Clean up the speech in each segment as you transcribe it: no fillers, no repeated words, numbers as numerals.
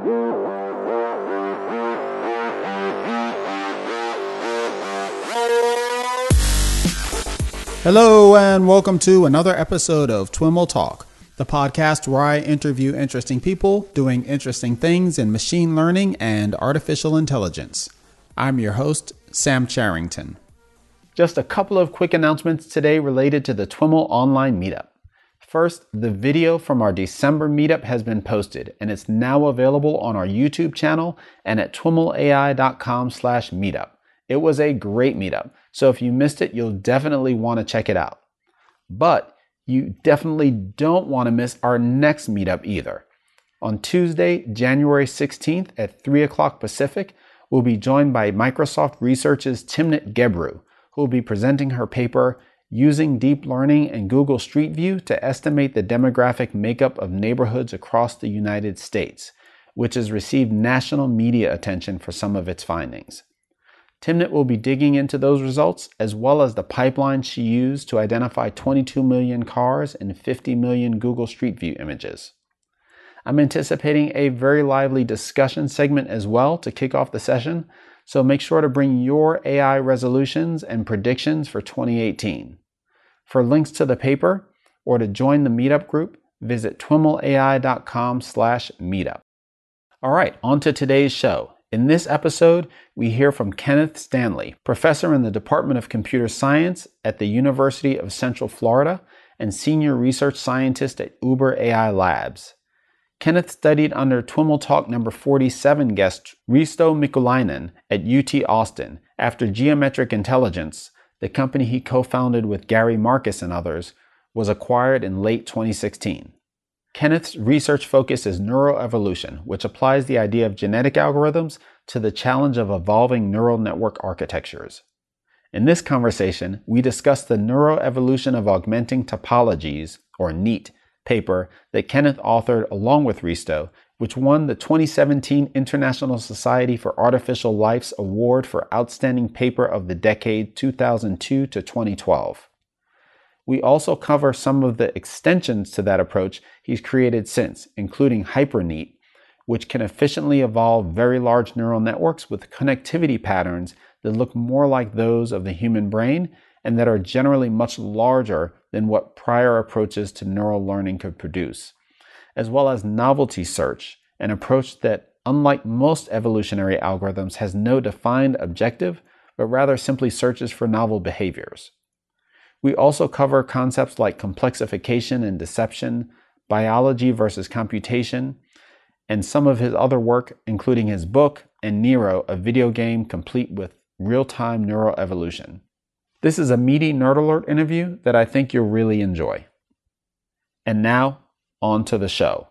Hello and welcome to another episode of TWIML Talk, the podcast where I interview interesting people doing interesting things in machine learning and artificial intelligence. I'm your host, Sam Charrington. Just a couple of quick announcements today related to the TWIML online meetup. First, the video from our December meetup has been posted and it's now available on our YouTube channel and at twimlai.com/meetup. It was a great meetup, so if you missed it, you'll definitely want to check it out. But you definitely don't want to miss our next meetup either. On Tuesday, January 16th at 3 o'clock Pacific, we'll be joined by Microsoft Research's Timnit Gebru, who will be presenting her paper, Using Deep Learning and Google Street View to Estimate the Demographic Makeup of Neighborhoods Across the United States, which has received national media attention for some of its findings. Timnit will be digging into those results, as well as the pipeline she used to identify 22 million cars and 50 million Google Street View images. I'm anticipating a very lively discussion segment as well to kick off the session, so make sure to bring your AI resolutions and predictions for 2018. For links to the paper or to join the meetup group, visit twimlai.com/meetup. All right, on to today's show. In this episode, we hear from Kenneth Stanley, professor in the Department of Computer Science at the University of Central Florida and senior research scientist at Uber AI Labs. Kenneth studied under TWIML Talk number 47 guest Risto Mikulainen at UT Austin after Geometric Intelligence, the company he co-founded with Gary Marcus and others, was acquired in late 2016. Kenneth's research focus is neuroevolution, which applies the idea of genetic algorithms to the challenge of evolving neural network architectures. In this conversation, we discuss the Neuroevolution of Augmenting Topologies, or NEAT, paper that Kenneth authored along with Risto, which won the 2017 International Society for Artificial Life's Award for Outstanding Paper of the Decade 2002 to 2012. We also cover some of the extensions to that approach he's created since, including HyperNeat, which can efficiently evolve very large neural networks with connectivity patterns that look more like those of the human brain and that are generally much larger than what prior approaches to neural learning could produce, as well as novelty search, an approach that, unlike most evolutionary algorithms, has no defined objective, but rather simply searches for novel behaviors. We also cover concepts like complexification and deception, biology versus computation, and some of his other work, including his book and Nero, a video game complete with real-time neuroevolution. This is a meaty Nerd Alert interview that I think you'll really enjoy. And now, on to the show.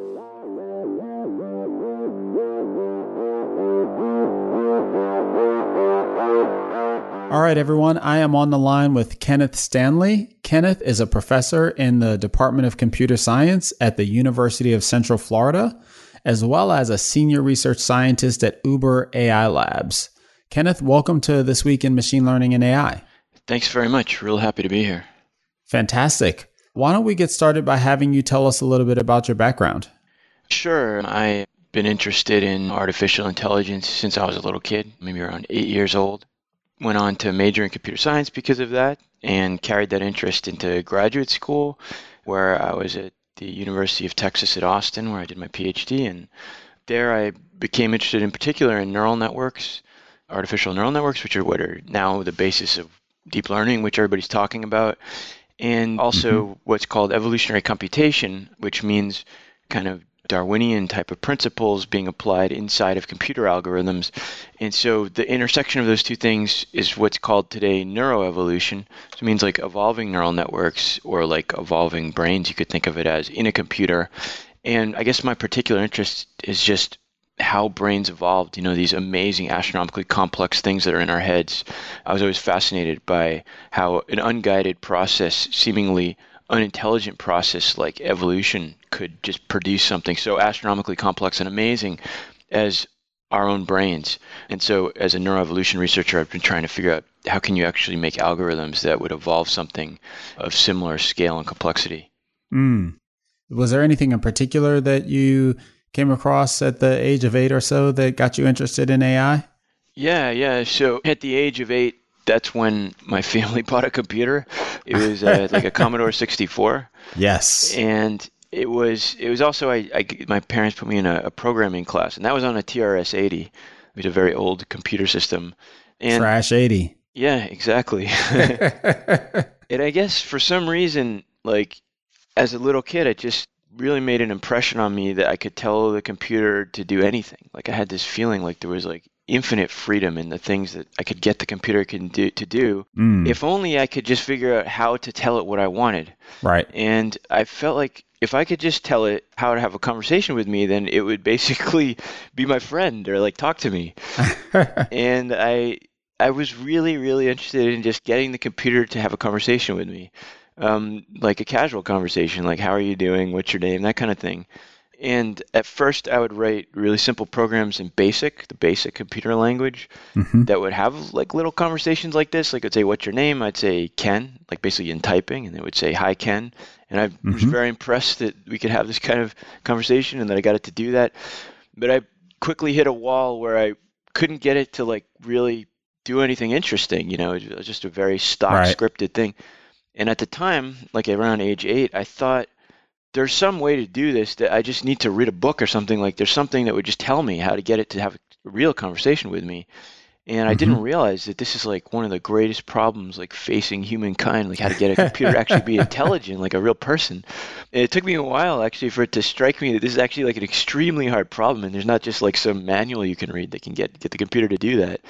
All right, everyone, I am on the line with Kenneth Stanley. Kenneth is a professor in the Department of Computer Science at the University of Central Florida, as well as a senior research scientist at Uber AI Labs. Kenneth, welcome to This Week in Machine Learning and AI. Thanks very much. Real happy to be here. Fantastic. Why don't we get started by having you tell us a little bit about your background? Sure. I've been interested in artificial intelligence since I was a little kid, maybe around 8 years old. Went on to major in computer science because of that and carried that interest into graduate school, where I was at the University of Texas at Austin, where I did my PhD. And there I became interested in particular in neural networks, artificial neural networks, which are what are now the basis of deep learning, which everybody's talking about, and also what's called evolutionary computation, which means kind of Darwinian type of principles being applied inside of computer algorithms. And so the intersection of those two things is what's called today neuroevolution. So it means like evolving neural networks or like evolving brains, you could think of it as, in a computer. And I guess my particular interest is just how brains evolved, these amazing astronomically complex things that are in our heads. I was always fascinated by how an unguided process, seemingly unintelligent process like evolution, could just produce something so astronomically complex and amazing as our own brains. And so as a neuroevolution researcher, I've been trying to figure out how can you actually make algorithms that would evolve something of similar scale and complexity. Was there anything in particular that you came across at the age of 8 or so that got you interested in AI? Yeah. So at the age of 8, that's when my family bought a computer. It was like a Commodore 64, Yes. and it was also my parents put me in a programming class, and that was on a TRS-80, which is a very old computer system. And Trash 80. yeah, exactly. And I guess for some reason, like as a little kid, it just really made an impression on me that I could tell the computer to do anything. Like I had this feeling like there was like infinite freedom in the things that I could get the computer to do, if only I could just figure out how to tell it what I wanted. Right. And I felt like if I could just tell it how to have a conversation with me, then it would basically be my friend or like talk to me. And I was really, really interested in just getting the computer to have a conversation with me, like a casual conversation, like how are you doing, what's your name, that kind of thing. And at first, I would write really simple programs in BASIC, the basic computer language, that would have like little conversations like this. Like I'd say, "What's your name?" I'd say Ken, like basically in typing, and it would say, "Hi, Ken." And I was very impressed that we could have this kind of conversation and that I got it to do that. But I quickly hit a wall where I couldn't get it to like really do anything interesting. It was just a very stock scripted thing. And at the time, like around age 8, I thought there's some way to do this that I just need to read a book or something. Like there's something that would just tell me how to get it to have a real conversation with me. And I didn't realize that this is like one of the greatest problems like facing humankind, like how to get a computer to actually be intelligent, like a real person. And it took me a while actually for it to strike me that this is actually like an extremely hard problem, and there's not just like some manual you can read that can get the computer to do that.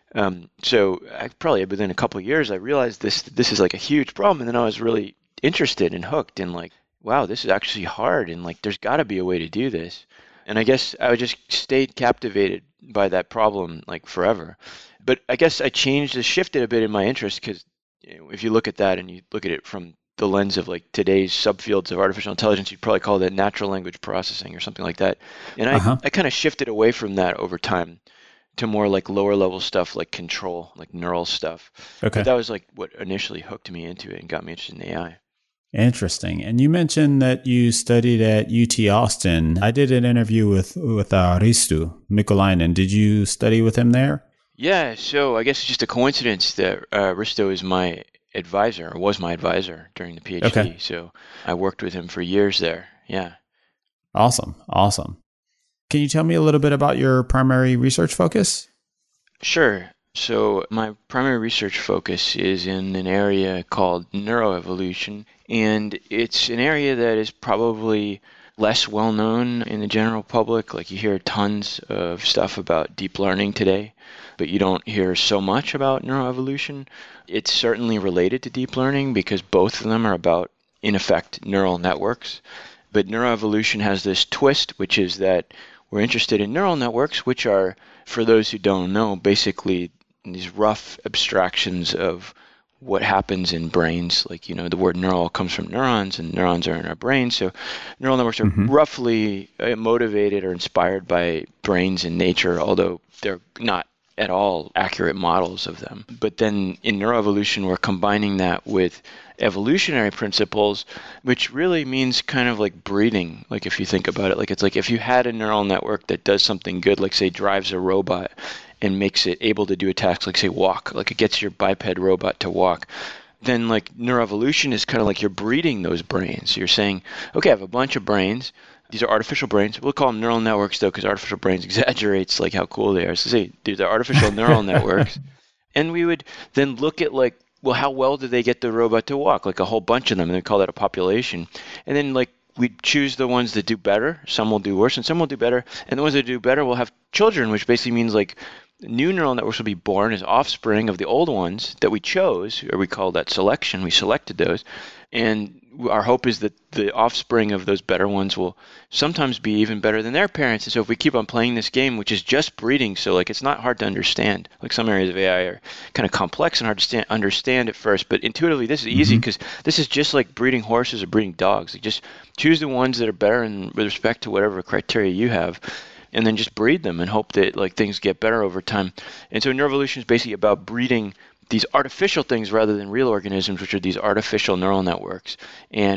So I probably within a couple of years I realized this is like a huge problem, and then I was really interested and hooked and like, wow, this is actually hard, and like there's got to be a way to do this. And I guess I just stayed captivated by that problem like forever. But I guess I shifted a bit in my interest because if you look at that and you look at it from the lens of like today's subfields of artificial intelligence, you'd probably call that natural language processing or something like that. And I kind of shifted away from that over time to more like lower level stuff like control, like neural stuff. Okay. But that was like what initially hooked me into it and got me interested in AI. Interesting. And you mentioned that you studied at UT Austin. I did an interview with Risto Mikulainen. Did you study with him there? Yeah, so I guess it's just a coincidence that Risto is my advisor, or was my advisor during the PhD. Okay. So I worked with him for years there. Yeah. Awesome. Can you tell me a little bit about your primary research focus? Sure. So my primary research focus is in an area called neuroevolution, and it's an area that is probably less well known in the general public. Like you hear tons of stuff about deep learning today, but you don't hear so much about neuroevolution. It's certainly related to deep learning because both of them are about, in effect, neural networks. But neuroevolution has this twist, which is that we're interested in neural networks, which are, for those who don't know, basically these rough abstractions of what happens in brains. Like, the word neural comes from neurons, and neurons are in our brains. So neural networks are roughly motivated or inspired by brains in nature, although they're not at all accurate models of them. But then in neuroevolution, we're combining that with evolutionary principles, which really means kind of like breeding. Like if you think about it, like it's like if you had a neural network that does something good, like say drives a robot and makes it able to do a task like say walk, like it gets your biped robot to walk, then like neuroevolution is kind of like you're breeding those brains. You're saying, okay, I have a bunch of brains. These are artificial brains. We'll call them neural networks though, because artificial brains exaggerates like how cool they are. So say these are artificial neural networks. And we would then look at like, well, how well do they get the robot to walk? Like a whole bunch of them, and they call that a population. And then like we'd choose the ones that do better. Some will do worse, and some will do better. And the ones that do better will have children, which basically means like new neural networks will be born as offspring of the old ones that we chose, or we call that selection. We selected those. And our hope is that the offspring of those better ones will sometimes be even better than their parents. And so if we keep on playing this game, which is just breeding, so like it's not hard to understand. Like some areas of AI are kind of complex and hard to understand at first, but intuitively this is easy because this is just like breeding horses or breeding dogs. Like just choose the ones that are better with respect to whatever criteria you have, and then just breed them and hope that like things get better over time. And so neuroevolution is basically about breeding these artificial things rather than real organisms, which are these artificial neural networks. And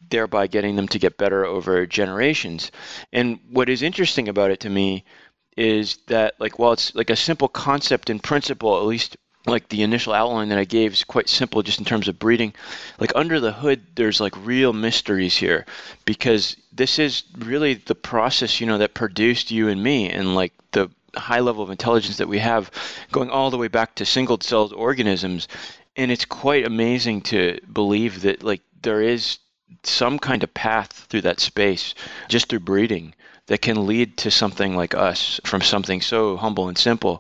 thereby getting them to get better over generations. And what is interesting about it to me is that, like, while it's like a simple concept in principle, at least like the initial outline that I gave is quite simple just in terms of breeding, like under the hood, there's like real mysteries here, because this is really the process, that produced you and me, and like the high level of intelligence that we have going all the way back to single-celled organisms. And it's quite amazing to believe that like there is some kind of path through that space just through breeding that can lead to something like us from something so humble and simple.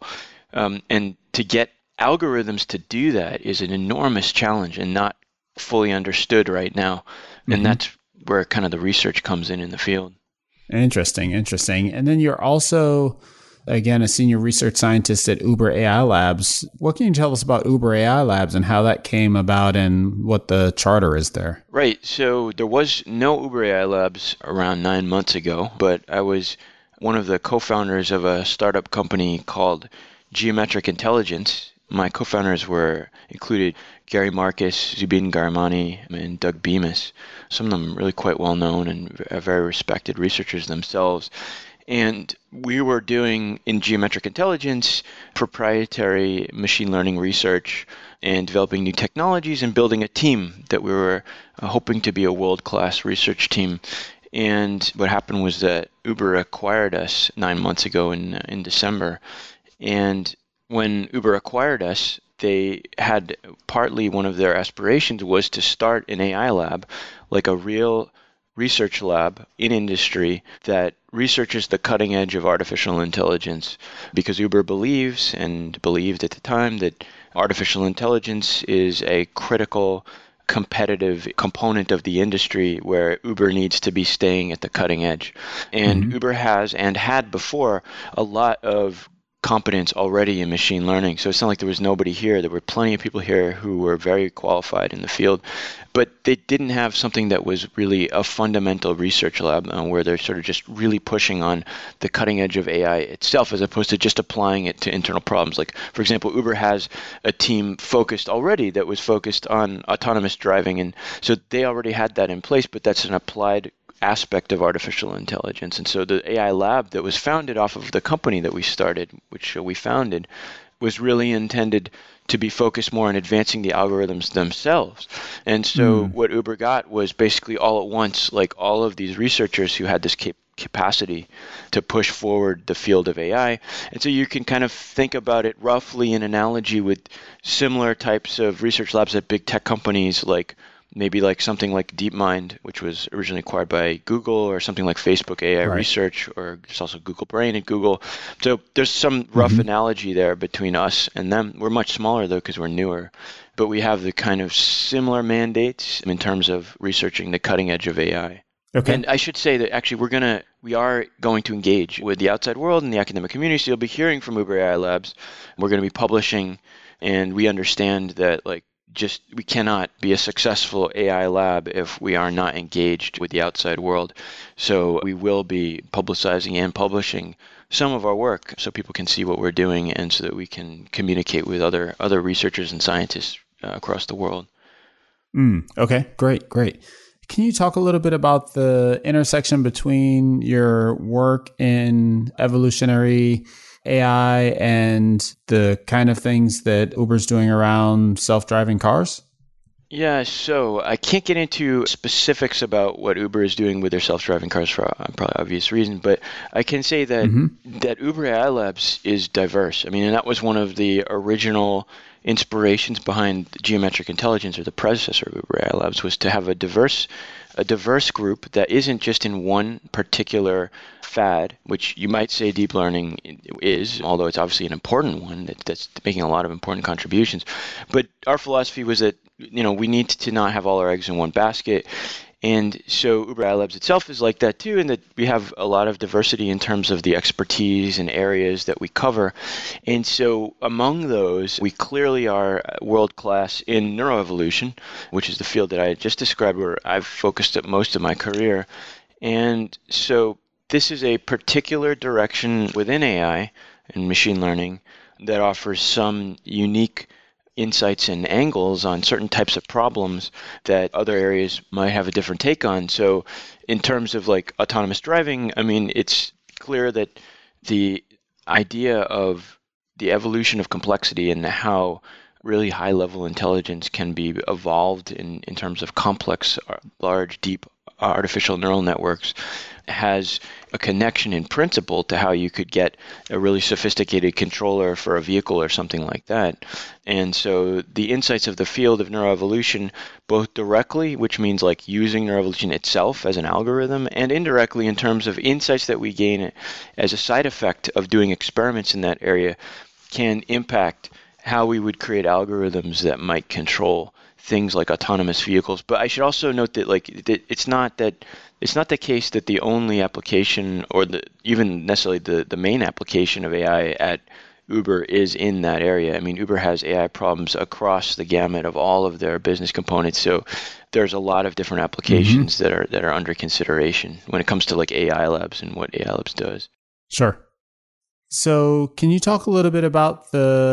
And to get algorithms to do that is an enormous challenge and not fully understood right now. And that's where kind of the research comes in the field. Interesting. And then you're also, again, a senior research scientist at Uber AI Labs. What can you tell us about Uber AI Labs and how that came about and what the charter is there? Right. So there was no Uber AI Labs around 9 months ago, but I was one of the co-founders of a startup company called Geometric Intelligence. My co-founders included Gary Marcus, Zubin Garamani, and Doug Bemis. Some of them really quite well known and very respected researchers themselves. And we were doing in geometric intelligence proprietary machine learning research and developing new technologies and building a team that we were hoping to be a world-class research team. And what happened was that Uber acquired us 9 months ago in December. And when Uber acquired us, they had partly one of their aspirations was to start an AI lab, like a real research lab in industry that researches the cutting edge of artificial intelligence, because Uber believes and believed at the time that artificial intelligence is a critical competitive component of the industry where Uber needs to be staying at the cutting edge. And Uber has and had before a lot of competence already in machine learning. So it's not like there was nobody here. There were plenty of people here who were very qualified in the field, but they didn't have something that was really a fundamental research lab where they're sort of just really pushing on the cutting edge of AI itself, as opposed to just applying it to internal problems. Like, for example, Uber has a team focused already that was focused on autonomous driving. And so they already had that in place, but that's an applied aspect of artificial intelligence. And so the AI lab that was founded off of the company that we started, which we founded, was really intended to be focused more on advancing the algorithms themselves. And so what Uber got was basically all at once, like all of these researchers who had this capacity to push forward the field of AI. And so you can kind of think about it roughly in analogy with similar types of research labs at big tech companies, like maybe like something like DeepMind, which was originally acquired by Google, or something like Facebook AI Research, or there's also Google Brain at Google. So there's some rough analogy there between us and them. We're much smaller, though, because we're newer. But we have the kind of similar mandates in terms of researching the cutting edge of AI. Okay. And I should say that actually we are going to engage with the outside world and the academic community. So you'll be hearing from Uber AI Labs. We're going to be publishing, and we understand that we cannot be a successful AI lab if we are not engaged with the outside world. So we will be publicizing and publishing some of our work so people can see what we're doing, and so that we can communicate with other researchers and scientists across the world. Okay, great. Can you talk a little bit about the intersection between your work in evolutionary AI and the kind of things that Uber's doing around self-driving cars? Yeah, so I can't get into specifics about what Uber is doing with their self-driving cars for probably obvious reasons, but I can say that that Uber AI Labs is diverse. I mean, and that was one of the original inspirations behind Geometric Intelligence, or the predecessor of Uber AI Labs, was to have a diverse group that isn't just in one particular fad, which you might say deep learning is, although it's obviously an important one that's making a lot of important contributions. But our philosophy was that we need to not have all our eggs in one basket. And so Uber AI Labs itself is like that too, in that we have a lot of diversity in terms of the expertise and areas that we cover. And so among those, we clearly are world-class in neuroevolution, which is the field that I just described, where I've focused at most of my career. And so this is a particular direction within AI and machine learning that offers some unique insights and angles on certain types of problems that other areas might have a different take on. So in terms of like autonomous driving, I mean, it's clear that the idea of the evolution of complexity and how really high level intelligence can be evolved in terms of complex, large, deep artificial neural networks has a connection in principle to how you could get a really sophisticated controller for a vehicle or something like that. And so the insights of the field of neuroevolution, both directly, which means like using neuroevolution itself as an algorithm, and indirectly in terms of insights that we gain as a side effect of doing experiments in that area, can impact how we would create algorithms that might control things like autonomous vehicles. But I should also note that it's not the case that the only application or even necessarily the main application of AI at Uber is in that area. I mean, Uber has AI problems across the gamut of all of their business components. So there's a lot of different applications that are under consideration when it comes to like AI Labs and what AI Labs does. Sure. So can you talk a little bit about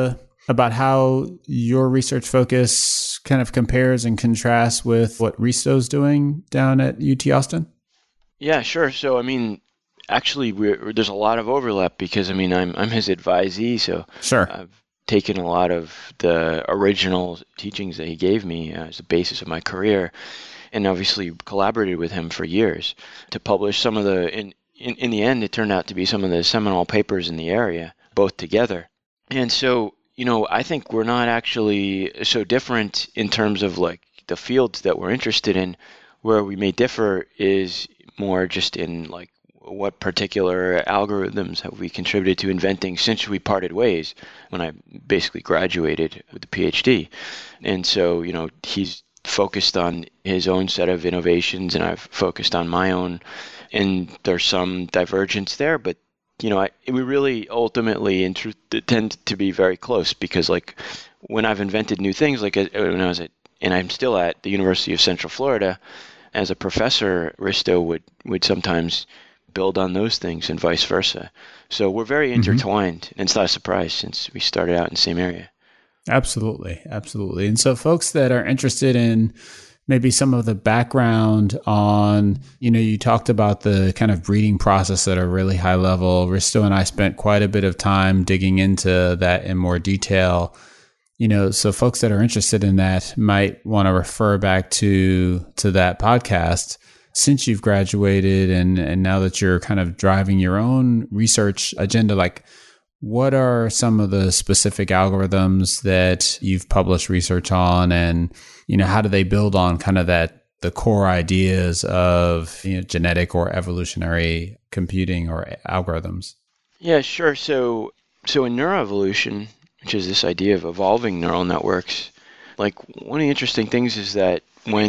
how your research focus kind of compares and contrasts with what Risto's doing down at UT Austin? Yeah, sure. So, I mean, actually, there's a lot of overlap because, I mean, I'm his advisee, so sure. I've taken a lot of the original teachings that he gave me as the basis of my career, and obviously collaborated with him for years to publish some of the. In the end, it turned out to be some of the seminal papers in the area, both together. And so, I think we're not actually so different in terms of like the fields that we're interested in. Where we may differ is more just in like what particular algorithms have we contributed to inventing since we parted ways when I basically graduated with the PhD. And so, he's focused on his own set of innovations and I've focused on my own. And there's some divergence there, but we really ultimately tend to be very close because like when I've invented new things, like when I was and I'm still at the University of Central Florida as a professor, Risto would sometimes build on those things and vice versa. So we're very intertwined, and it's not a surprise since we started out in the same area. Absolutely. And so folks that are interested in maybe some of the background on, you talked about the kind of breeding process at a really high level. Risto and I spent quite a bit of time digging into that in more detail. So folks that are interested in that might want to refer back to that podcast. Since you've graduated and now that you're kind of driving your own research agenda, like what are some of the specific algorithms that you've published research on, and how do they build on kind of the core ideas of genetic or evolutionary computing or algorithms? Yeah, sure. So in neuroevolution, which is this idea of evolving neural networks, like one of the interesting things is that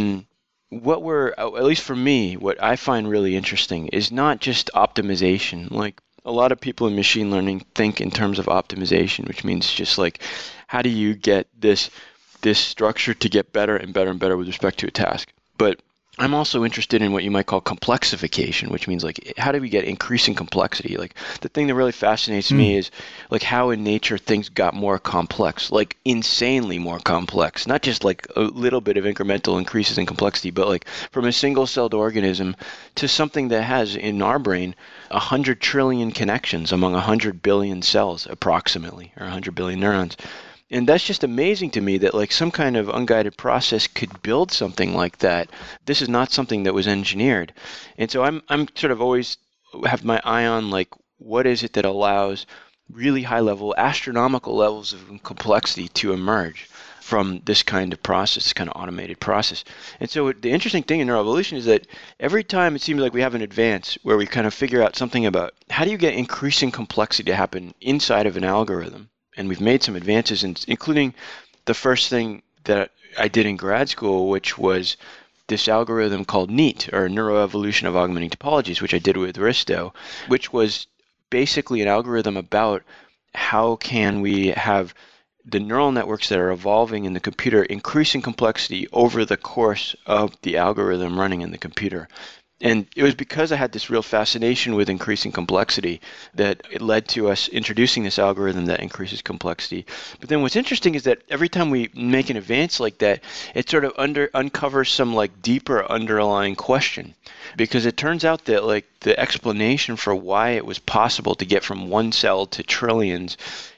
at least for me, what I find really interesting is not just optimization. Like a lot of people in machine learning think in terms of optimization, which means just like, how do you get this structure to get better and better and better with respect to a task? But I'm also interested in what you might call complexification, which means like, how do we get increasing complexity? Like the thing that really fascinates me is like how in nature things got more complex, like insanely more complex, not just like a little bit of incremental increases in complexity, but like from a single-celled organism to something that has in our brain 100 trillion connections among 100 billion cells approximately, or 100 billion neurons. And that's just amazing to me that like some kind of unguided process could build something like that. This is not something that was engineered. And so I'm sort of always have my eye on like what is it that allows really high level, astronomical levels of complexity to emerge from this kind of process, this kind of automated process. And so the interesting thing in neuroevolution is that every time it seems like we have an advance where we kind of figure out something about how do you get increasing complexity to happen inside of an algorithm. And we've made some advances, including the first thing that I did in grad school, which was this algorithm called NEAT, or Neuroevolution of Augmenting Topologies, which I did with Risto, which was basically an algorithm about how can we have the neural networks that are evolving in the computer increasing complexity over the course of the algorithm running in the computer. And it was because I had this real fascination with increasing complexity that it led to us introducing this algorithm that increases complexity. But then what's interesting is that every time we make an advance like that, it sort of uncovers some like deeper underlying question. Because it turns out that like the explanation for why it was possible to get from one cell to trillions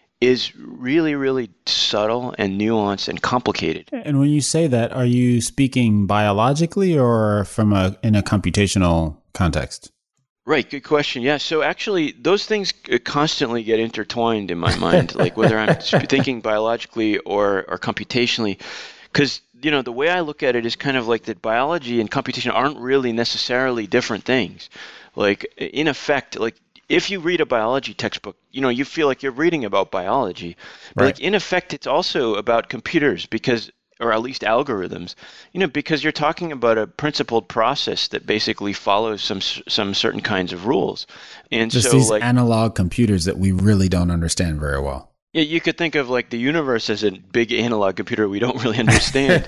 is really, really subtle and nuanced and complicated. And when you say that, are you speaking biologically or in a computational context? Right, good question. Yeah, so actually, those things constantly get intertwined in my mind, like whether I'm thinking biologically or computationally, because the way I look at it is kind of like that biology and computation aren't really necessarily different things. Like in effect, like if you read a biology textbook, you feel like you're reading about biology. But Right. like in effect, it's also about computers or at least algorithms, because you're talking about a principled process that basically follows some certain kinds of rules. And Just so these like analog computers that we really don't understand very well. yeah, you could think of like the universe as a big analog computer we don't really understand.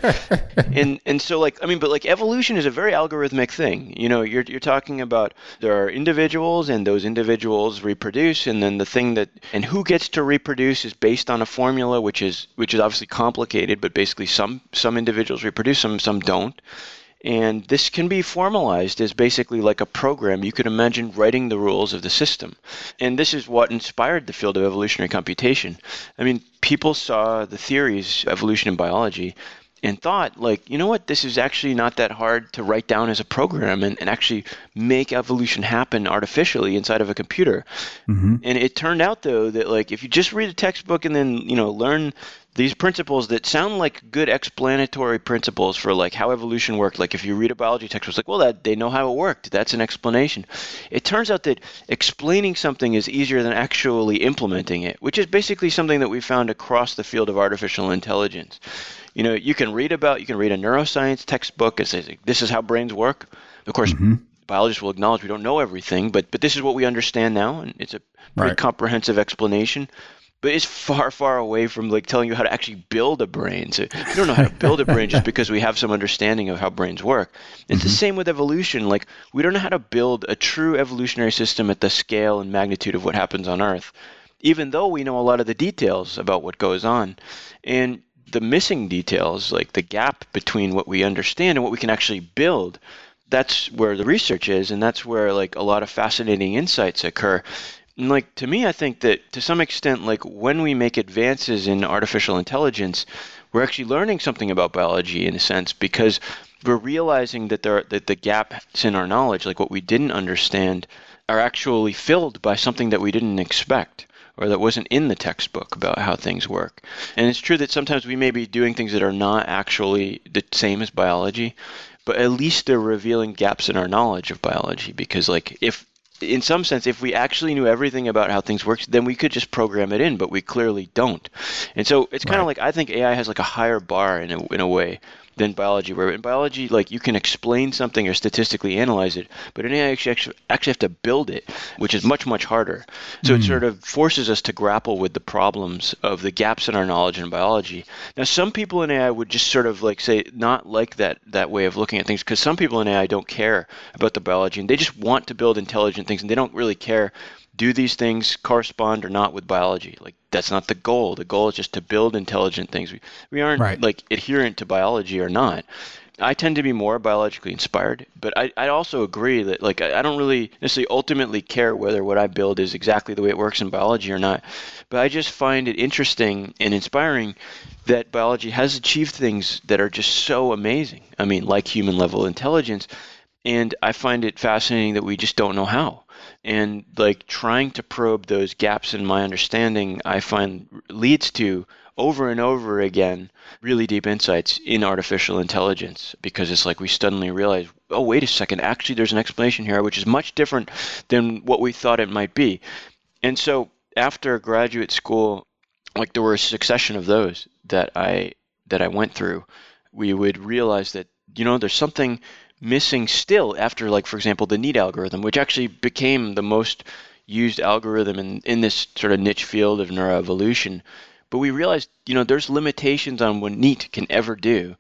And so like but like evolution is a very algorithmic thing. You're talking about there are individuals and those individuals reproduce, and then and who gets to reproduce is based on a formula which is obviously complicated, but basically some individuals reproduce, some don't. And this can be formalized as basically like a program. You could imagine writing the rules of the system. And this is what inspired the field of evolutionary computation. People saw the theories, evolution and biology, and thought, like, you know what, this is actually not that hard to write down as a program and actually make evolution happen artificially inside of a computer. Mm-hmm. And it turned out, though, that like if you just read a textbook and then, learn these principles that sound like good explanatory principles for like how evolution worked. Like if you read a biology textbook, it's like, well, they know how it worked. That's an explanation. It turns out that explaining something is easier than actually implementing it, which is basically something that we found across the field of artificial intelligence. You can read a neuroscience textbook and say, this is how brains work. Of course, biologists will acknowledge we don't know everything, but this is what we understand now, and it's a pretty comprehensive explanation. But it's far, far away from like telling you how to actually build a brain. So you don't know how to build a brain just because we have some understanding of how brains work. It's the same with evolution. Like we don't know how to build a true evolutionary system at the scale and magnitude of what happens on Earth, even though we know a lot of the details about what goes on. And the missing details, like the gap between what we understand and what we can actually build, that's where the research is, and that's where like a lot of fascinating insights occur. And like to me, I think that to some extent, like when we make advances in artificial intelligence, we're actually learning something about biology in a sense, because we're realizing that that the gaps in our knowledge, like what we didn't understand, are actually filled by something that we didn't expect, or that wasn't in the textbook about how things work. And it's true that sometimes we may be doing things that are not actually the same as biology, but at least they're revealing gaps in our knowledge of biology. Because like in some sense, if we actually knew everything about how things work, then we could just program it in, but we clearly don't. And so it's kind of like, I think AI has like a higher bar in a way than biology, where in biology, like you can explain something or statistically analyze it, but in AI, you actually have to build it, which is much, much harder. So it sort of forces us to grapple with the problems of the gaps in our knowledge in biology. Now, some people in AI would just sort of like say, not like that way of looking at things, because some people in AI don't care about the biology, and they just want to build intelligent things, and they don't really care, do these things correspond or not with biology? Like, that's not the goal. The goal is just to build intelligent things. We aren't like adherent to biology or not. I tend to be more biologically inspired, but I also agree that like I don't really necessarily ultimately care whether what I build is exactly the way it works in biology or not. But I just find it interesting and inspiring that biology has achieved things that are just so amazing. Like human level intelligence. And I find it fascinating that we just don't know how. And like trying to probe those gaps in my understanding, I find leads to over and over again really deep insights in artificial intelligence, because it's like we suddenly realize, oh, wait a second, actually there's an explanation here which is much different than what we thought it might be. And so after graduate school, like there were a succession of those that I went through. We would realize that, there's something missing still after, like, for example, the NEAT algorithm, which actually became the most used algorithm in this sort of niche field of neuroevolution. But we realized, there's limitations on what NEAT can ever do.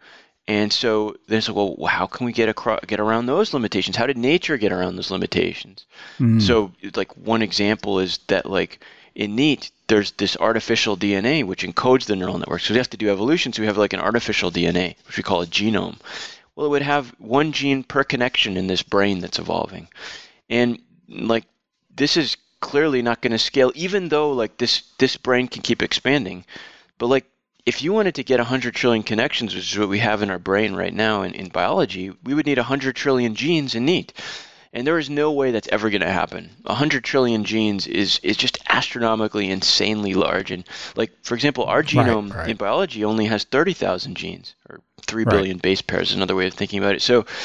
And so then it's like, well, how can we get around those limitations? How did nature get around those limitations? Mm. So like one example is that like in NEAT, there's this artificial DNA which encodes the neural network. So we have to do evolution. So we have like an artificial DNA, which we call a genome. Well, it would have one gene per connection in this brain that's evolving. And like this is clearly not going to scale, even though like this brain can keep expanding. But like if you wanted to get 100 trillion connections, which is what we have in our brain right now in biology, we would need 100 trillion genes in NEAT. And there is no way that's ever going to happen. 100 trillion genes is just astronomically, insanely large. And like, for example, our genome Right. in biology only has 30,000 genes, or 3 Right. billion base pairs is another way of thinking about it.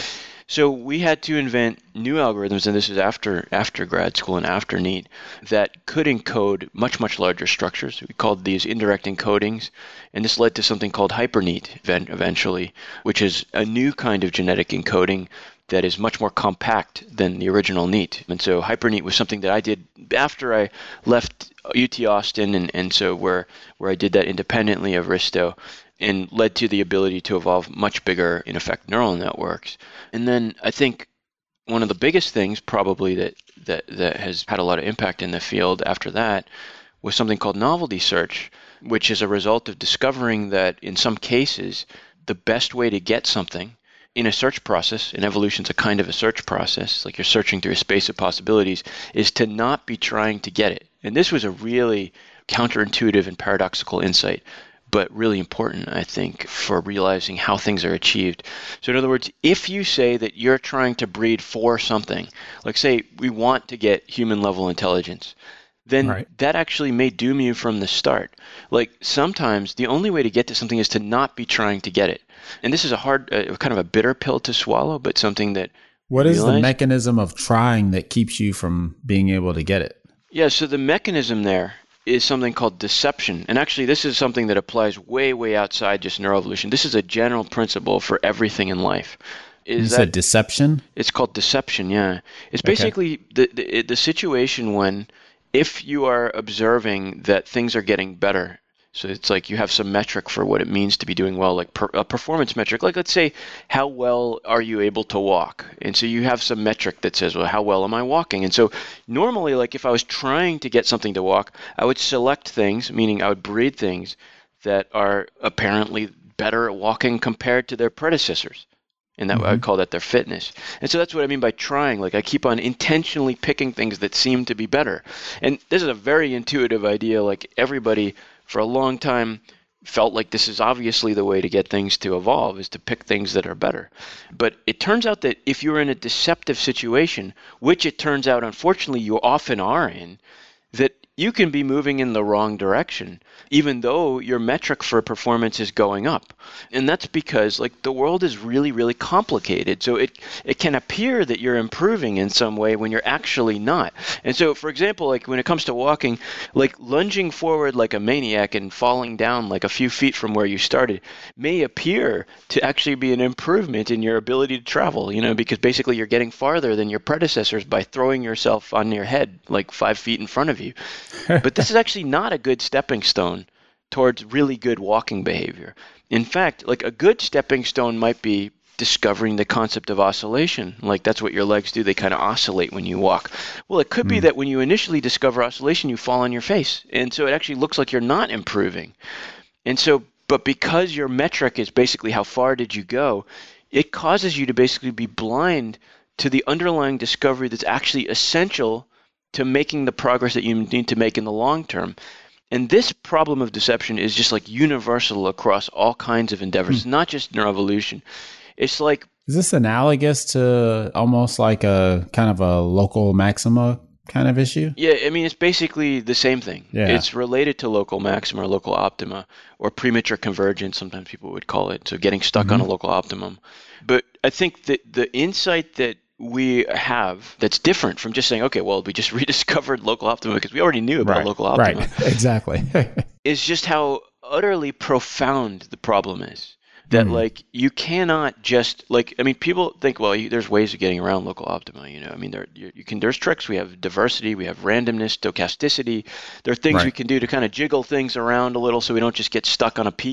So we had to invent new algorithms, and this is after grad school and after NEAT, that could encode much larger structures. We called these indirect encodings, and this led to something called HyperNEAT eventually, which is a new kind of genetic encoding that is much more compact than the original NEAT. And so HyperNEAT was something that I did after I left UT Austin, and so where I did that independently of Risto, and led to the ability to evolve much bigger, in effect, neural networks. And then I think one of the biggest things probably that has had a lot of impact in the field after that was something called novelty search, which is a result of discovering that in some cases, the best way to get something in a search process, and evolution's a kind of a search process, like you're searching through a space of possibilities, is to not be trying to get it. And this was a really counterintuitive and paradoxical insight, but really important, I think, for realizing how things are achieved. So in other words, if you say that you're trying to breed for something, like say we want to get human level intelligence, then Right. that actually may doom you from the start. Like sometimes the only way to get to something is to not be trying to get it. And this is a hard, kind of a bitter pill to swallow, but something that we What is the realize. mechanism of trying that keeps you from being able to get it? Yeah, so the mechanism there is something called deception. And actually, this is something that applies way outside just neuroevolution. This is a general principle for everything in life. You Is said that deception? it's called deception, yeah. It's Okay. basically the situation when if you are observing that things are getting better, so it's like you have some metric for what it means to be doing well, like a performance metric. Like let's say, how well are you able to walk? And so you have some metric that says, well, how well am I walking? And so normally, like if I was trying to get something to walk, I would select things, meaning I would breed things that are apparently better at walking compared to their predecessors. And that I would Hmm. call that their fitness. And so that's what I mean by trying. Like I keep on intentionally picking things that seem to be better. And this is a very intuitive idea. Like everybody for a long time felt like this is obviously the way to get things to evolve is to pick things that are better. But it turns out that if you're in a deceptive situation, which it turns out unfortunately you often are in, that you can be moving in the wrong direction, even though your metric for performance is going up. And that's because like the world is really complicated. So it can appear that you're improving in some way when you're actually not. And so for example, like when it comes to walking, like lunging forward like a maniac and falling down like a few feet from where you started may appear to actually be an improvement in your ability to travel, because basically you're getting farther than your predecessors by throwing yourself on your head like 5 feet in front of you. But this is actually not a good stepping stone towards really good walking behavior. In fact, like a good stepping stone might be discovering the concept of oscillation. Like that's what your legs do. They kind of oscillate when you walk. Well, it could be Mm. that when you initially discover oscillation, you fall on your face. And so it actually looks like you're not improving. And so, but because your metric is basically how far did you go, it causes you to basically be blind to the underlying discovery that's actually essential to making the progress that you need to make in the long term. And this problem of deception is just like universal across all kinds of endeavors, Hmm. not just neuroevolution. It's like, Is this analogous to almost like a kind of a local maxima kind of issue? yeah, I mean, it's basically the same thing. Yeah. It's related to local maxima or local optima or premature convergence, sometimes people would call it. So getting stuck on a Hmm. local optimum. But I think that the insight that we have that's different from just saying, okay, well, we just rediscovered local optima because we already knew about Right. local Right. optima, Exactly. is just how utterly profound the problem is. That Mm. like you cannot just like I mean people think well there's ways of getting around local optima, I mean you can there's tricks. We have diversity, we have randomness, stochasticity. There are things we Right. can do to kind of jiggle things around a little so we don't just get stuck on a peak.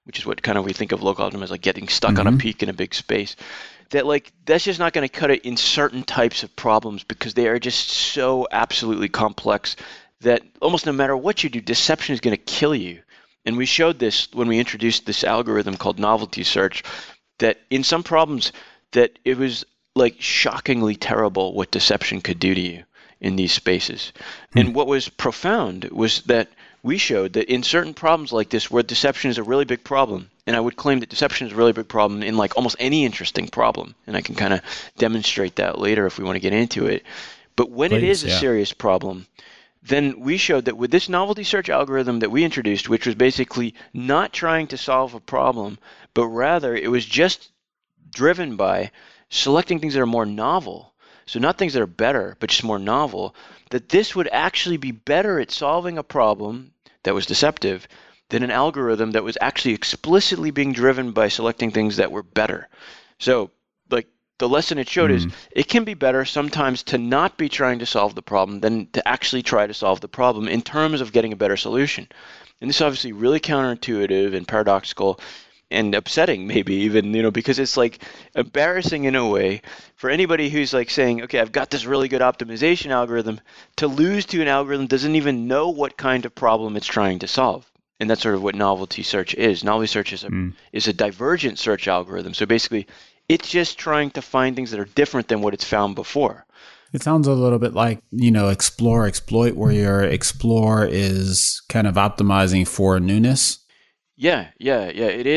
which is what kind of we think of local optimism as like getting stuck on a peak in a big space, that like that's just not going to cut it in certain types of problems because they are just so absolutely complex that almost no matter what you do, deception is going to kill you. And we showed this when we introduced this algorithm called novelty search, that in some problems that it was like shockingly terrible what deception could do to you in these spaces. And what was profound was that we showed that in certain problems like this where deception is a really big problem, and I would claim that deception is a really big problem in like almost any interesting problem, and I can kind of demonstrate that later if we want to get into it. But when it is a serious problem, then we showed that with this novelty search algorithm that we introduced, which was basically not trying to solve a problem, but rather it was just driven by selecting things that are more novel, so not things that are better, but just more novel, that this would actually be better at solving a problem that was deceptive than an algorithm that was actually explicitly being driven by selecting things that were better. So, like, the lesson it showed is it can be better sometimes to not be trying to solve the problem than to actually try to solve the problem in terms of getting a better solution. And this is obviously really counterintuitive and paradoxical and upsetting maybe even, because it's like embarrassing in a way for anybody who's like saying, okay, I've got this really good optimization algorithm, to lose to an algorithm that doesn't even know what kind of problem it's trying to solve. And that's sort of what novelty search is. Novelty search is a divergent search algorithm. So basically, it's just trying to find things that are different than what it's found before. It sounds a little bit like, explore, exploit, where your explore is kind of optimizing for newness. Yeah. It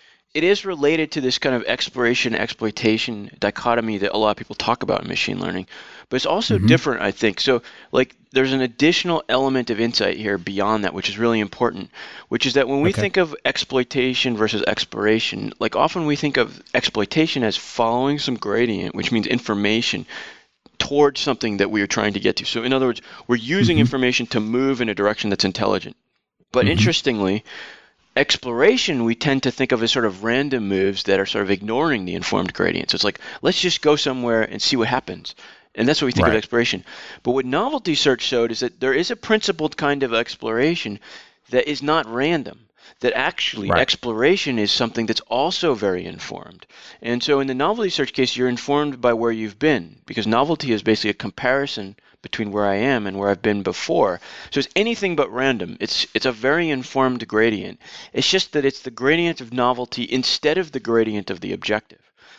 is related to this kind of exploration, exploitation dichotomy that a lot of people talk about in machine learning, but it's also different, I think. So like there's an additional element of insight here beyond that, which is really important, which is that when we think of exploitation versus exploration, like often we think of exploitation as following some gradient, which means information towards something that we are trying to get to. So in other words, we're using information to move in a direction that's intelligent. But interestingly, exploration we tend to think of as sort of random moves that are sort of ignoring the informed gradient. So it's like, let's just go somewhere and see what happens. And that's what we think of exploration. But what novelty search showed is that there is a principled kind of exploration that is not random, that actually exploration is something that's also very informed. And so in the novelty search case, you're informed by where you've been, because novelty is basically a comparison between where I am and where I've been before. So it's anything but random. It's a very informed gradient. It's just that it's the gradient of novelty instead of the gradient of the objective.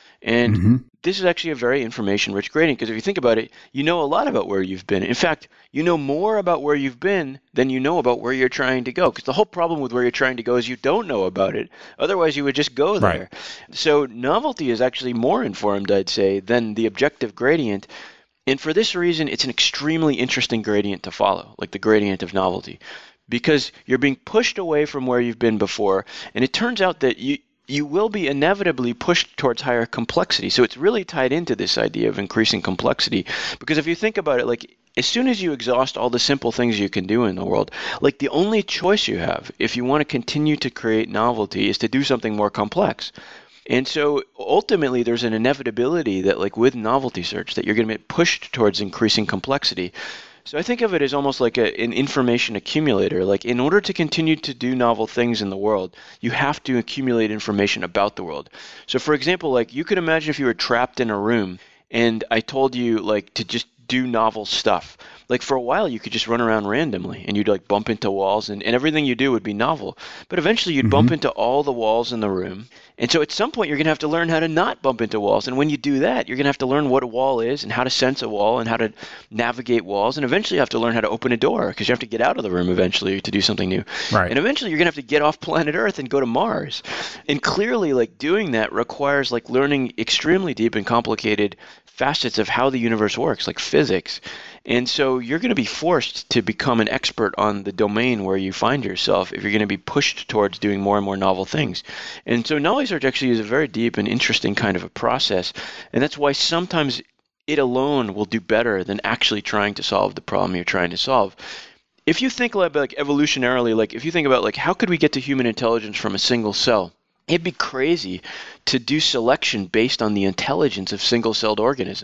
And this is actually a very information-rich gradient, because if you think about it, you know a lot about where you've been. In fact, you know more about where you've been than you know about where you're trying to go, because the whole problem with where you're trying to go is you don't know about it. Otherwise, you would just go there. So novelty is actually more informed, I'd say, than the objective gradient. And for this reason, it's an extremely interesting gradient to follow, like the gradient of novelty, because you're being pushed away from where you've been before. And it turns out that you will be inevitably pushed towards higher complexity. So it's really tied into this idea of increasing complexity. Because if you think about it, like as soon as you exhaust all the simple things you can do in the world, like the only choice you have if you want to continue to create novelty is to do something more complex. And so ultimately there's an inevitability that like with novelty search that you're going to be pushed towards increasing complexity. So I think of it as almost like an information accumulator. Like in order to continue to do novel things in the world, you have to accumulate information about the world. So for example, like you could imagine if you were trapped in a room and I told you like to just do novel stuff. Like for a while you could just run around randomly and you'd like bump into walls and everything you do would be novel. But eventually you'd bump into all the walls in the room. And so at some point you're going to have to learn how to not bump into walls. And when you do that, you're going to have to learn what a wall is and how to sense a wall and how to navigate walls. And eventually you have to learn how to open a door because you have to get out of the room eventually to do something new. And eventually you're going to have to get off planet Earth and go to Mars. And clearly like doing that requires like learning extremely deep and complicated facets of how the universe works, like physics. And so you're going to be forced to become an expert on the domain where you find yourself if you're going to be pushed towards doing more and more novel things. And so knowledge search actually is a very deep and interesting kind of a process. And that's why sometimes it alone will do better than actually trying to solve the problem you're trying to solve. If you think like evolutionarily, like if you think about like how could we get to human intelligence from a single cell? It'd be crazy to do selection based on the intelligence of single-celled organisms.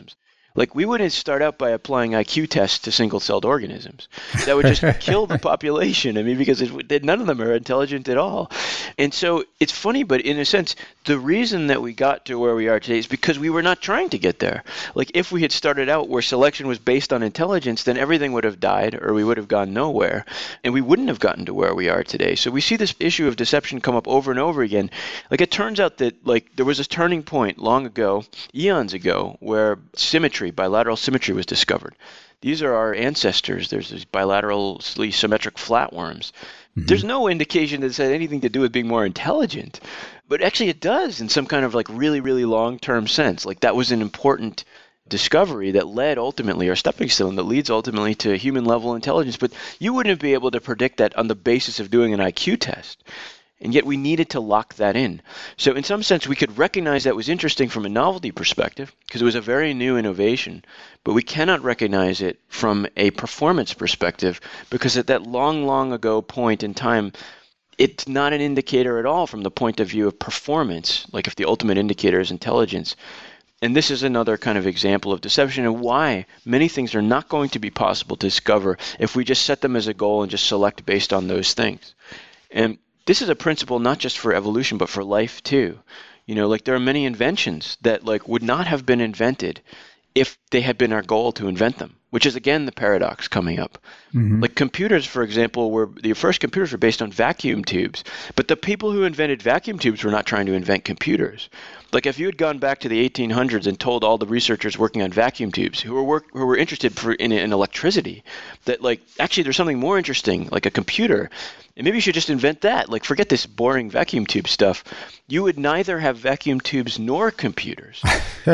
Like, we wouldn't start out by applying IQ tests to single-celled organisms. That would just kill the population. I mean, because none of them are intelligent at all. And so it's funny, but in a sense, the reason that we got to where we are today is because we were not trying to get there. Like, if we had started out where selection was based on intelligence, then everything would have died, or we would have gone nowhere, and we wouldn't have gotten to where we are today. So we see this issue of deception come up over and over again. Like, it turns out that, like, there was a turning point long ago, eons ago, where bilateral symmetry was discovered. These are our ancestors. There's these bilaterally symmetric flatworms. Mm-hmm. There's no indication that this had anything to do with being more intelligent, but actually it does in some kind of like really, really long-term sense. Like, that was an important discovery that led ultimately, or stepping stone that leads ultimately to human level intelligence. But you wouldn't be able to predict that on the basis of doing an IQ test. And yet we needed to lock that in. So in some sense, we could recognize that was interesting from a novelty perspective because it was a very new innovation, but we cannot recognize it from a performance perspective because at that long, long ago point in time, it's not an indicator at all from the point of view of performance, like if the ultimate indicator is intelligence. And this is another kind of example of deception and why many things are not going to be possible to discover if we just set them as a goal and just select based on those things. And this is a principle not just for evolution, but for life too. You know, like there are many inventions that like would not have been invented if they had been our goal to invent them, which is again the paradox coming up. Mm-hmm. Like computers, for example, the first computers were based on vacuum tubes, but the people who invented vacuum tubes were not trying to invent computers. Like if you had gone back to the 1800s and told all the researchers working on vacuum tubes who were interested in electricity that like actually there's something more interesting like a computer, and maybe you should just invent that. Like forget this boring vacuum tube stuff. You would neither have vacuum tubes nor computers.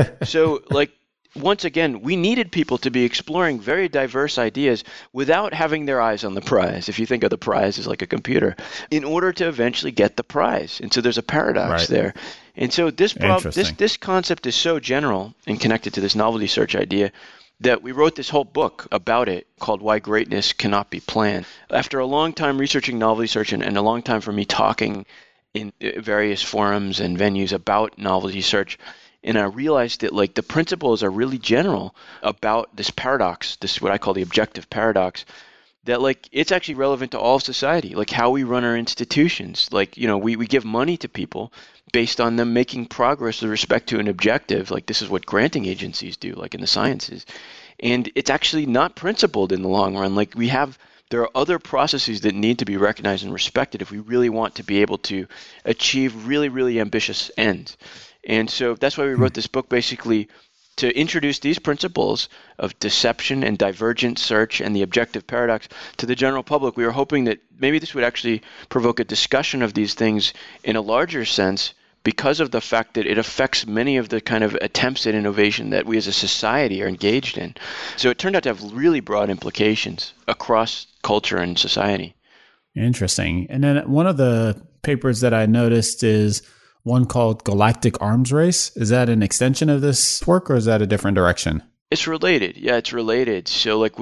So like once again, we needed people to be exploring very diverse ideas without having their eyes on the prize, if you think of the prize as like a computer, in order to eventually get the prize. And so there's a paradox there. And so this concept is so general and connected to this novelty search idea that we wrote this whole book about it called Why Greatness Cannot Be Planned. After a long time researching novelty search and a long time for me talking in various forums and venues about novelty search, and I realized that like the principles are really general about this paradox, this what I call the objective paradox, that like it's actually relevant to all of society, like how we run our institutions. Like, you know, we give money to people based on them making progress with respect to an objective. Like this is what granting agencies do, like in the sciences. And it's actually not principled in the long run. Like there are other processes that need to be recognized and respected if we really want to be able to achieve really, really ambitious ends. And so that's why we wrote this book, basically to introduce these principles of deception and divergent search and the objective paradox to the general public. We were hoping that maybe this would actually provoke a discussion of these things in a larger sense because of the fact that it affects many of the kind of attempts at innovation that we as a society are engaged in. So it turned out to have really broad implications across culture and society. Interesting. And then one of the papers that I noticed is one called Galactic Arms Race. Is that an extension of this work or is that a different direction? It's related. Yeah, it's related. So like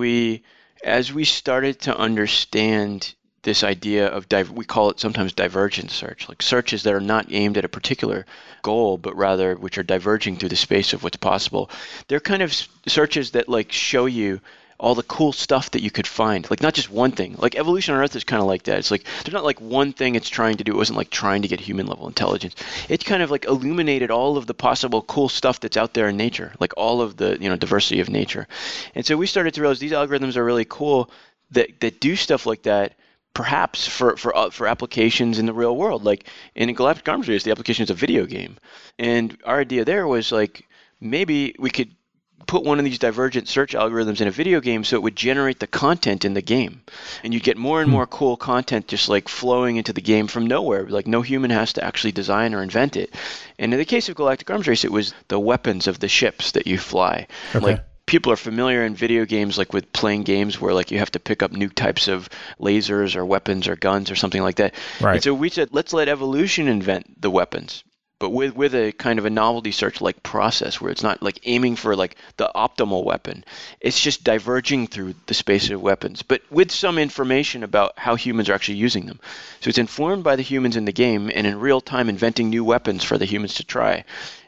as we started to understand this idea of, we call it sometimes divergent search, like searches that are not aimed at a particular goal, but rather which are diverging through the space of what's possible. They're kind of searches that like show you all the cool stuff that you could find, like not just one thing. Like evolution on Earth is kind of like that. It's like there's not like one thing it's trying to do. It wasn't like trying to get human level intelligence. It kind of like illuminated all of the possible cool stuff that's out there in nature, like all of the diversity of nature. And so we started to realize these algorithms are really cool that do stuff like that, perhaps for applications in the real world. Like in Galactic Arms Race, the application is a video game, and our idea there was like maybe we could put one of these divergent search algorithms in a video game so it would generate the content in the game. And you get more and more cool content just like flowing into the game from nowhere. Like no human has to actually design or invent it. And in the case of Galactic Arms Race, it was the weapons of the ships that you fly. Okay. Like people are familiar in video games like with playing games where like you have to pick up new types of lasers or weapons or guns or something like that. Right. And so we said, let's let evolution invent the weapons, but with a kind of a novelty search like process where it's not like aiming for like the optimal weapon. It's just diverging through the space of weapons, but with some information about how humans are actually using them. So it's informed by the humans in the game and in real time inventing new weapons for the humans to try.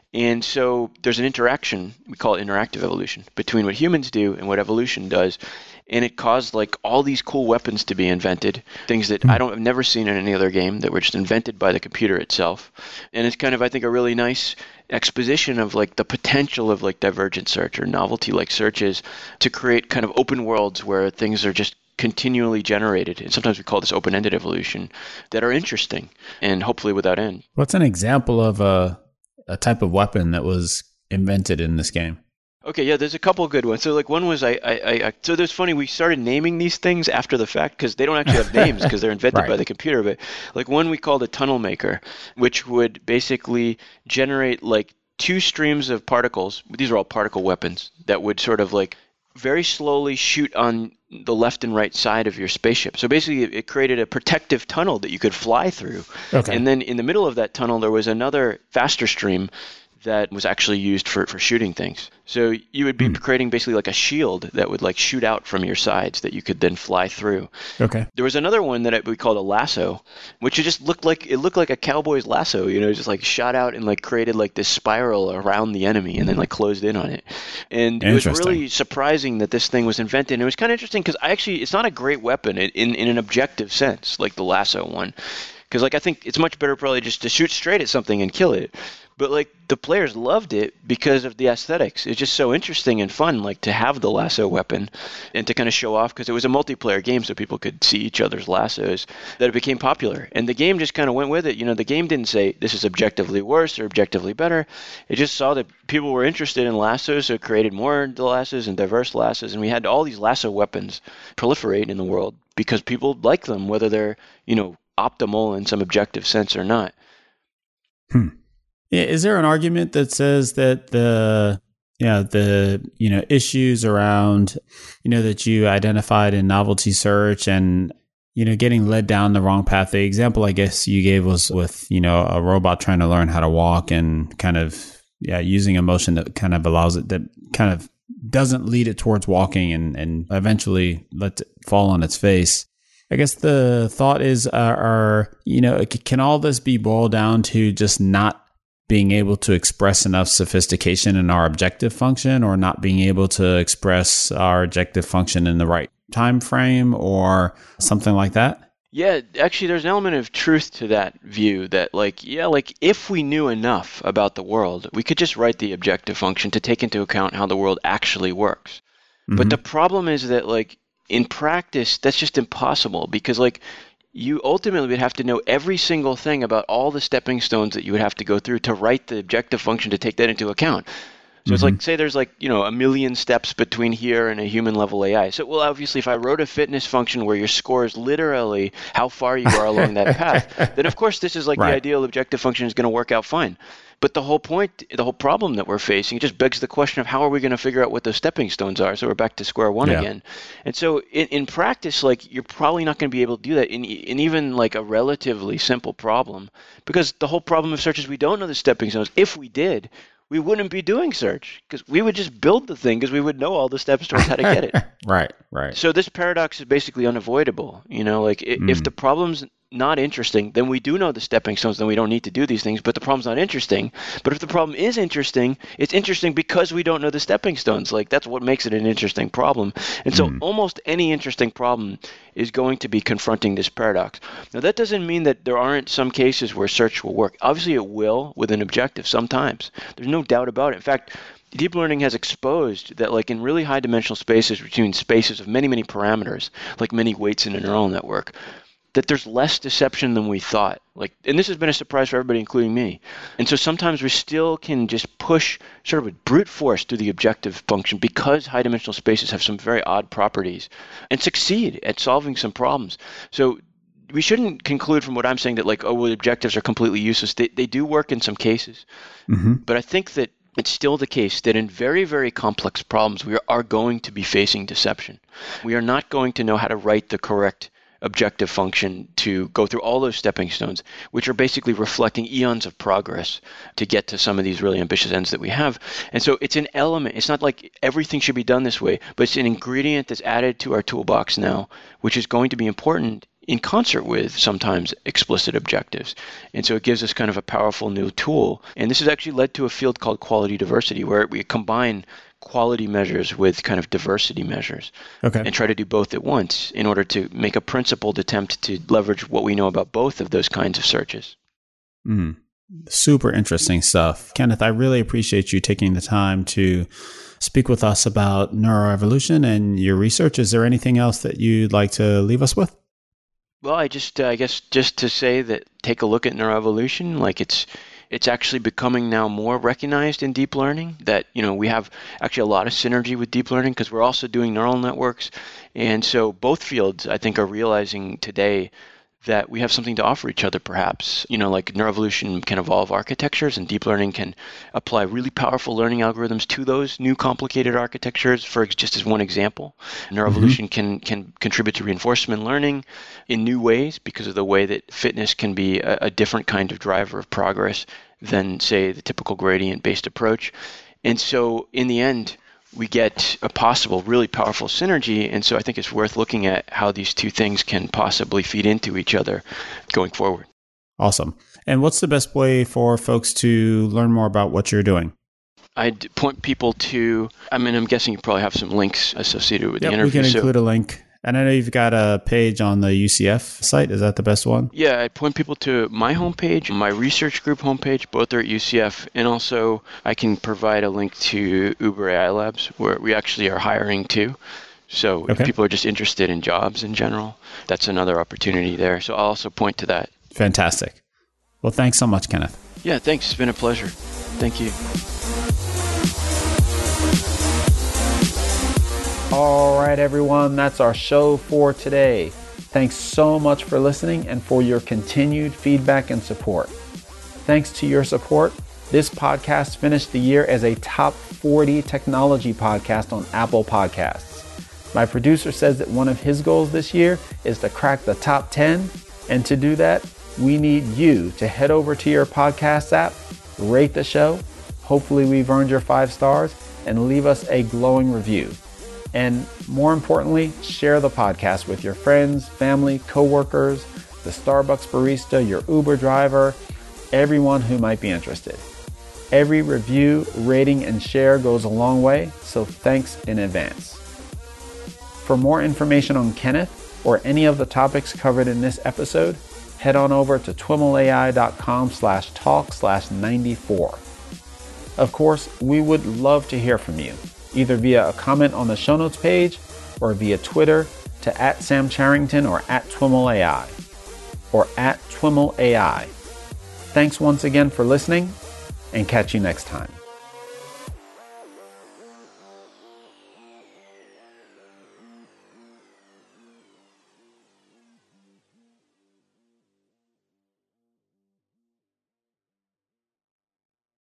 And so there's an interaction, we call it interactive evolution, between what humans do and what evolution does. And it caused like all these cool weapons to be invented, things that I've never seen in any other game that were just invented by the computer itself. And it's kind of, I think, a really nice exposition of like the potential of like divergent search or novelty like searches to create kind of open worlds where things are just continually generated. And sometimes we call this open-ended evolution that are interesting and hopefully without end. What's an example of a type of weapon that was invented in this game? Okay, yeah, there's a couple of good ones. So like one was so there's funny, we started naming these things after the fact because they don't actually have names because they're invented by the computer. But like one we called a tunnel maker, which would basically generate like two streams of particles. These are all particle weapons that would sort of like very slowly shoot on the left and right side of your spaceship. So basically it created a protective tunnel that you could fly through. Okay. And then in the middle of that tunnel, there was another faster stream that was actually used for shooting things. So you would be creating basically like a shield that would like shoot out from your sides that you could then fly through. Okay. There was another one that we called a lasso, which just looked like a cowboy's lasso, just like shot out and like created like this spiral around the enemy and then like closed in on it. And it was really surprising that this thing was invented. And it was kind of interesting because it's not a great weapon in an objective sense, like the lasso one. Because like I think it's much better probably just to shoot straight at something and kill it. But like the players loved it because of the aesthetics. It's just so interesting and fun, like to have the lasso weapon and to kind of show off because it was a multiplayer game, so people could see each other's lassos. That it became popular, and the game just kind of went with it. The game didn't say this is objectively worse or objectively better. It just saw that people were interested in lassos, so it created more lassos and diverse lassos, and we had all these lasso weapons proliferate in the world because people like them, whether they're optimal in some objective sense or not. Yeah, is there an argument that says that the issues around that you identified in novelty search and getting led down the wrong path? The example I guess you gave was with a robot trying to learn how to walk and kind of using a motion that kind of allows it, that kind of doesn't lead it towards walking and eventually lets it fall on its face. I guess the thought is, can all this be boiled down to just not being able to express enough sophistication in our objective function, or not being able to express our objective function in the right time frame, or something like that? Yeah, actually, there's an element of truth to that view that, if we knew enough about the world, we could just write the objective function to take into account how the world actually works. Mm-hmm. But the problem is that, in practice, that's just impossible because, you ultimately would have to know every single thing about all the stepping stones that you would have to go through to write the objective function to take that into account. So it's like, say there's a million steps between here and a human level AI. So, well, obviously, if I wrote a fitness function where your score is literally how far you are along that path, then of course this is the ideal objective function is going to work out fine. But the whole problem that we're facing, it just begs the question of how are we going to figure out what those stepping stones are? So we're back to square one again. And so in practice, you're probably not going to be able to do that in even a relatively simple problem, because the whole problem of search is we don't know the stepping stones. If we did, we wouldn't be doing search because we would just build the thing because we would know all the steps towards how to get it. Right. So this paradox is basically unavoidable. If the problem's not interesting, then we do know the stepping stones, then we don't need to do these things, but the problem's not interesting. But if the problem is interesting, it's interesting because we don't know the stepping stones. That's what makes it an interesting problem. And so almost any interesting problem is going to be confronting this paradox. Now, that doesn't mean that there aren't some cases where search will work. Obviously, it will with an objective sometimes. There's no doubt about it. In fact, deep learning has exposed that in really high dimensional spaces, between spaces of many, many parameters, like many weights in a neural network, that there's less deception than we thought. And this has been a surprise for everybody, including me. And so sometimes we still can just push sort of with brute force through the objective function because high dimensional spaces have some very odd properties and succeed at solving some problems. So we shouldn't conclude from what I'm saying that the objectives are completely useless. They do work in some cases. Mm-hmm. But I think that it's still the case that in very, very complex problems, we are going to be facing deception. We are not going to know how to write the correct objective function to go through all those stepping stones, which are basically reflecting eons of progress to get to some of these really ambitious ends that we have. And so it's an element. It's not like everything should be done this way, but it's an ingredient that's added to our toolbox now, which is going to be important in concert with sometimes explicit objectives. And so it gives us kind of a powerful new tool. And this has actually led to a field called quality diversity, where we combine quality measures with kind of diversity measures and try to do both at once in order to make a principled attempt to leverage what we know about both of those kinds of searches. Super interesting stuff. Kenneth, I really appreciate you taking the time to speak with us about neuroevolution and your research. Is there anything else that you'd like to leave us with? Well, I guess just to say that take a look at neuroevolution, like it's actually becoming now more recognized in deep learning, that, we have actually a lot of synergy with deep learning because we're also doing neural networks. And so both fields, I think, are realizing today that we have something to offer each other, perhaps. Like neuroevolution can evolve architectures, and deep learning can apply really powerful learning algorithms to those new complicated architectures. For just as one example, neuroevolution can contribute to reinforcement learning in new ways because of the way that fitness can be a different kind of driver of progress than, say, the typical gradient-based approach. And so in the end, we get a possible really powerful synergy. And so I think it's worth looking at how these two things can possibly feed into each other going forward. Awesome. And what's the best way for folks to learn more about what you're doing? I'd point people to, I'm guessing you probably have some links associated with the interview. We can include a link. And I know you've got a page on the UCF site. Is that the best one? Yeah, I point people to my homepage, my research group homepage. Both are at UCF. And also, I can provide a link to Uber AI Labs, where we actually are hiring too. So if people are just interested in jobs in general, that's another opportunity there. So I'll also point to that. Fantastic. Well, thanks so much, Kenneth. Yeah, thanks. It's been a pleasure. Thank you. All right, everyone, that's our show for today. Thanks so much for listening and for your continued feedback and support. Thanks to your support, this podcast finished the year as a top 40 technology podcast on Apple Podcasts. My producer says that one of his goals this year is to crack the top 10. And to do that, we need you to head over to your podcast app, rate the show. Hopefully we've earned your 5 stars, and leave us a glowing review. And more importantly, share the podcast with your friends, family, coworkers, the Starbucks barista, your Uber driver, everyone who might be interested. Every review, rating, and share goes a long way, so thanks in advance. For more information on Kenneth or any of the topics covered in this episode, head on over to twimlai.com/talk/94. Of course, we would love to hear from you, either via a comment on the show notes page or via Twitter to @SamCharrington or @TwimlAI or @TwimlAI. Thanks once again for listening, and catch you next time.